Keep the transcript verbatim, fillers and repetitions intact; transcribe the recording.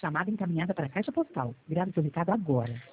Chamada encaminhada para a caixa postal. Grave seu recado agora.